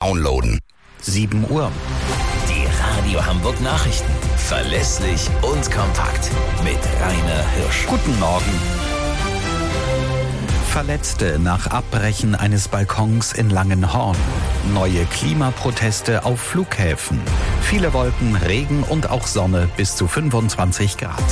downloaden. 7 Uhr. Die Radio Hamburg Nachrichten. Verlässlich und kompakt. Mit Rainer Hirsch. Guten Morgen. Verletzte nach Abbrechen eines Balkons in Langenhorn. Neue Klimaproteste auf Flughäfen. Viele Wolken, Regen und auch Sonne bis zu 25 Grad.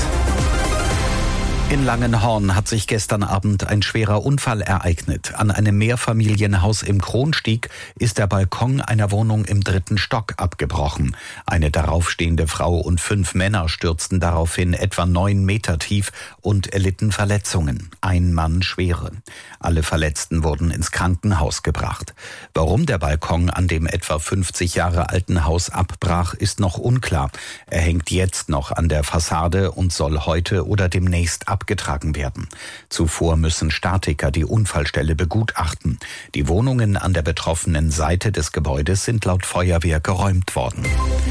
In Langenhorn hat sich gestern Abend ein schwerer Unfall ereignet. An einem Mehrfamilienhaus im Kronstieg ist der Balkon einer Wohnung im 3. Stock abgebrochen. Eine daraufstehende Frau und 5 Männer stürzten daraufhin etwa 9 Meter tief und erlitten Verletzungen. Ein Mann schwere. Alle Verletzten wurden ins Krankenhaus gebracht. Warum der Balkon an dem etwa 50 Jahre alten Haus abbrach, ist noch unklar. Er hängt jetzt noch an der Fassade und soll heute oder demnächst abgetragen werden. Zuvor müssen Statiker die Unfallstelle begutachten. Die Wohnungen an der betroffenen Seite des Gebäudes sind laut Feuerwehr geräumt worden.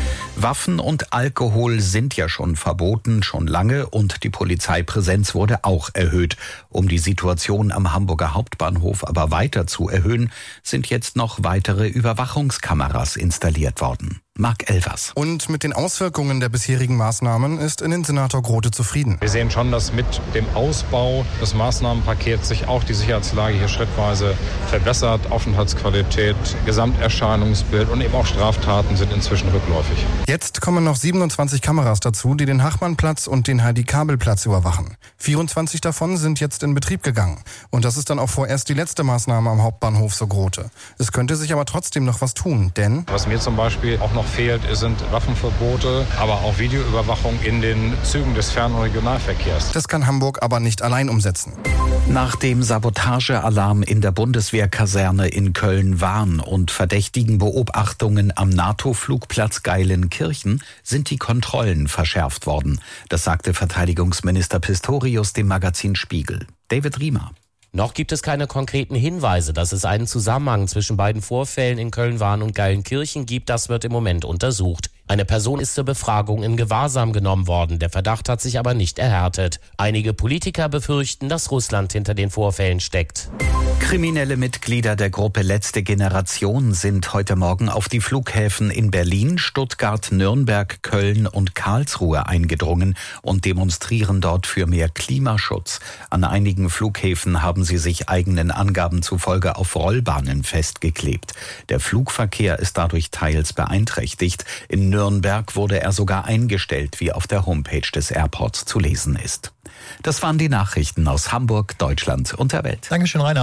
Waffen und Alkohol sind ja schon verboten, schon lange, und die Polizeipräsenz wurde auch erhöht. Um die Situation am Hamburger Hauptbahnhof aber weiter zu erhöhen, sind jetzt noch weitere Überwachungskameras installiert worden. Marc Elvers. Und mit den Auswirkungen der bisherigen Maßnahmen ist Innensenator Grote zufrieden. Wir sehen schon, dass mit dem Ausbau des Maßnahmenpakets sich auch die Sicherheitslage hier schrittweise verbessert. Aufenthaltsqualität, Gesamterscheinungsbild und eben auch Straftaten sind inzwischen rückläufig. Jetzt kommen noch 27 Kameras dazu, die den Hachmannplatz und den Heidi-Kabel-Platz überwachen. 24 davon sind jetzt in Betrieb gegangen. Und das ist dann auch vorerst die letzte Maßnahme am Hauptbahnhof so Grote. Es könnte sich aber trotzdem noch was tun, denn Was mir zum Beispiel auch noch fehlt, sind Waffenverbote, aber auch Videoüberwachung in den Zügen des Fern- und Regionalverkehrs. das kann Hamburg aber nicht allein umsetzen. Nach dem Sabotagealarm in der Bundeswehrkaserne in Köln-Wahn und verdächtigen Beobachtungen am NATO-Flugplatz Geilenkirchen sind die Kontrollen verschärft worden. Das sagte Verteidigungsminister Pistorius dem Magazin Spiegel. David Riemer. Noch gibt es keine konkreten Hinweise, dass es einen Zusammenhang zwischen beiden Vorfällen in Köln-Wahn und Geilenkirchen gibt. Das wird im Moment untersucht. Eine Person ist zur Befragung in Gewahrsam genommen worden. Der Verdacht hat sich aber nicht erhärtet. Einige Politiker befürchten, dass Russland hinter den Vorfällen steckt. Kriminelle Mitglieder der Gruppe Letzte Generation sind heute Morgen auf die Flughäfen in Berlin, Stuttgart, Nürnberg, Köln und Karlsruhe eingedrungen und demonstrieren dort für mehr Klimaschutz. An einigen Flughäfen haben sie sich eigenen Angaben zufolge auf Rollbahnen festgeklebt. Der Flugverkehr ist dadurch teils beeinträchtigt. In Nürnberg wurde er sogar eingestellt, wie auf der Homepage des Airports zu lesen ist. Das waren die Nachrichten aus Hamburg, Deutschland und der Welt. Dankeschön, Rainer.